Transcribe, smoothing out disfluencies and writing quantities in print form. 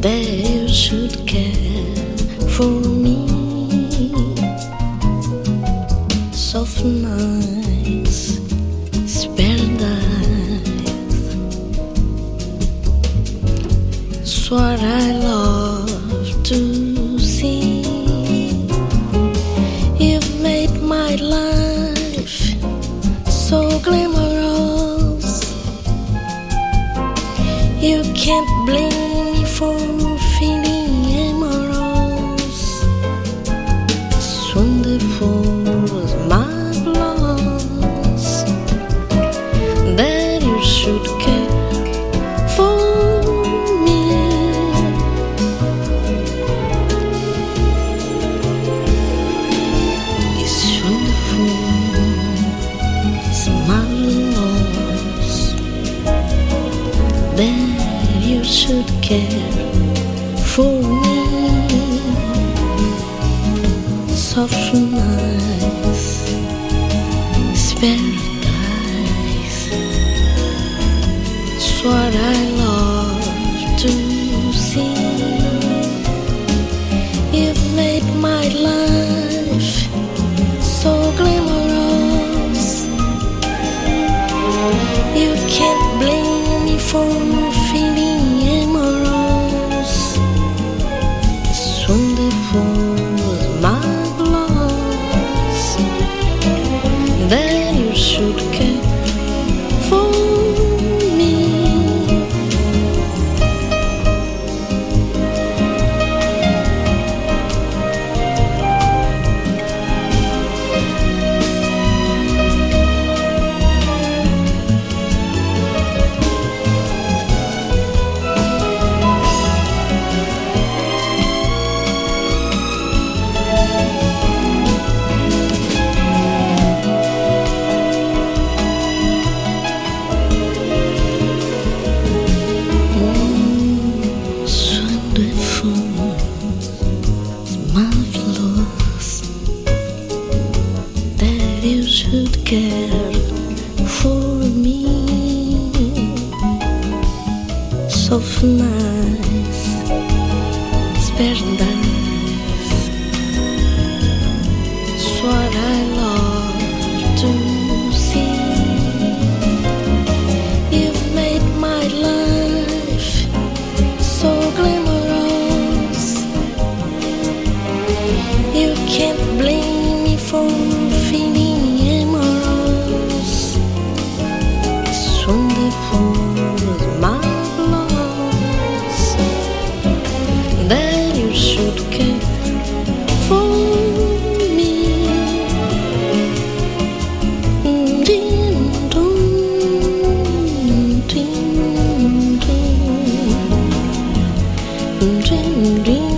that you should care for me. Soft nights, it's paradise. It's what I love to see. You've made my life so glamorous. You can't blame me for feeling amorous. It's wonderful as marvelous that you should care for me. It's wonderful, it's marvelous that you should care for me. Soft nights, it's paradise. It's what I love to see. You've made my life so glamorous. You can't blame me for feeling amorous. It's wonderful, marvelous that you should care for me. Marvelous that you should care for me. Soft nights, it's paradise. It's what I love to see. You've made my life so glamorous. You can't blame me for feeling amorous. It's wonderful, it's marvelous that you should care for me. Ding dong, ding dong, ding ding.